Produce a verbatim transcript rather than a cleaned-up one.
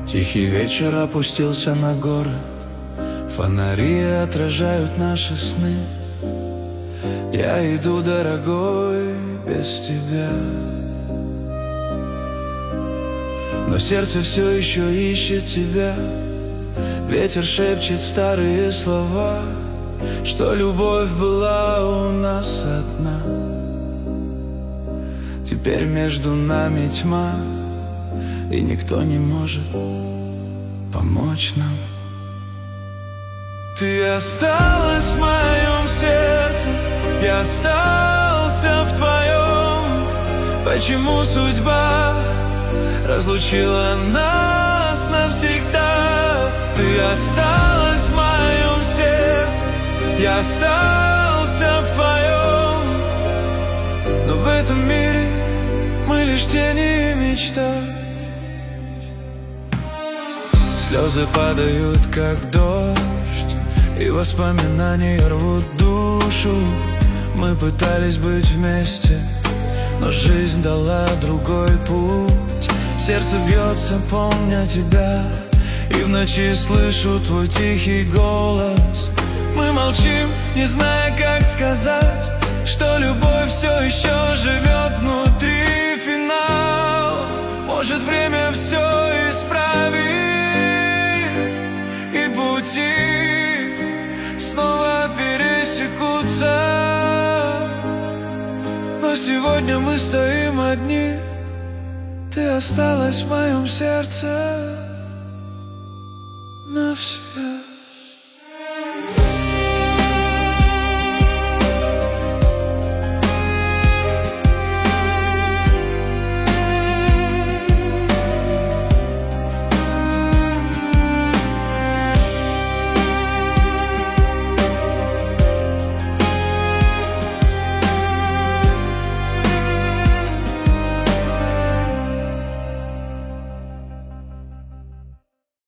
Тихий вечер опустился на город, фонари отражают наши сны. Я иду, дорогой, без тебя, но сердце все еще ищет тебя. Ветер шепчет старые слова, что любовь была у нас одна. Теперь между нами тьма, и никто не может помочь нам. Ты осталась в моем сердце, я остался в твоем. Почему судьба разлучила нас навсегда? Ты осталась в моем сердце, я остался в твоем. Но в этом мире мы лишь тени и мечта. Слезы падают, как дождь, и воспоминания рвут душу. Мы пытались быть вместе, но жизнь дала другой путь. Сердце бьется, помня тебя, и в ночи слышу твой тихий голос. Мы молчим, не зная, как сказать, что любовь все еще живет внутри. Финал, может, время все исправит, и пути снова пересекутся. Но сегодня мы стоим одни, ты осталась в моем сердце навсегда.